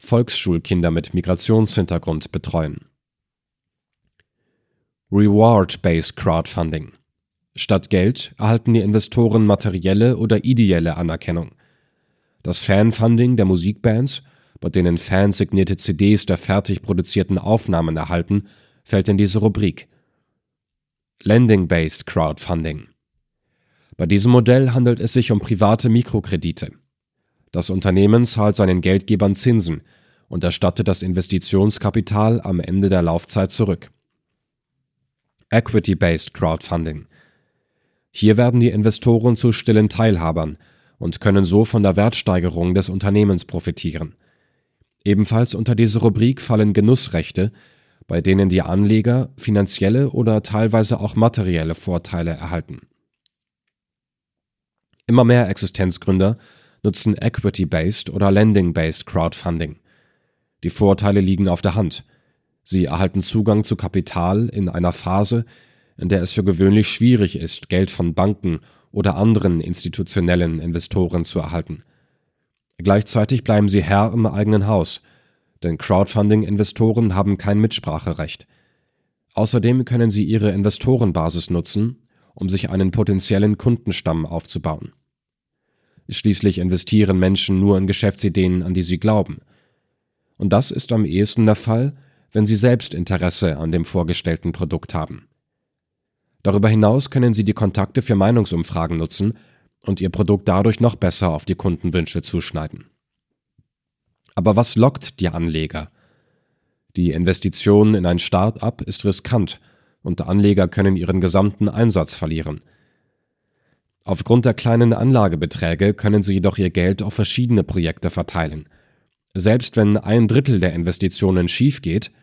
Volksschulkinder mit Migrationshintergrund betreuen. Reward-Based Crowdfunding. Statt Geld erhalten die Investoren materielle oder ideelle Anerkennung. Das Fanfunding der Musikbands, bei denen Fans signierte CDs der fertig produzierten Aufnahmen erhalten, fällt in diese Rubrik. Lending-Based Crowdfunding. Bei diesem Modell handelt es sich um private Mikrokredite. Das Unternehmen zahlt seinen Geldgebern Zinsen und erstattet das Investitionskapital am Ende der Laufzeit zurück. Equity-Based Crowdfunding. Hier werden die Investoren zu stillen Teilhabern und können so von der Wertsteigerung des Unternehmens profitieren. Ebenfalls unter diese Rubrik fallen Genussrechte, bei denen die Anleger finanzielle oder teilweise auch materielle Vorteile erhalten. Immer mehr Existenzgründer nutzen Equity-Based oder Lending-Based Crowdfunding. Die Vorteile liegen auf der Hand. Sie erhalten Zugang zu Kapital in einer Phase, in der es für gewöhnlich schwierig ist, Geld von Banken oder anderen institutionellen Investoren zu erhalten. Gleichzeitig bleiben sie Herr im eigenen Haus, denn Crowdfunding-Investoren haben kein Mitspracherecht. Außerdem können sie ihre Investorenbasis nutzen, um sich einen potenziellen Kundenstamm aufzubauen. Schließlich investieren Menschen nur in Geschäftsideen, an die sie glauben. Und das ist am ehesten der Fall, wenn sie selbst Interesse an dem vorgestellten Produkt haben. Darüber hinaus können sie die Kontakte für Meinungsumfragen nutzen und ihr Produkt dadurch noch besser auf die Kundenwünsche zuschneiden. Aber was lockt die Anleger? Die Investition in ein Start-up ist riskant und Anleger können ihren gesamten Einsatz verlieren. Aufgrund der kleinen Anlagebeträge können sie jedoch ihr Geld auf verschiedene Projekte verteilen. Selbst wenn 1/3 der Investitionen schief geht,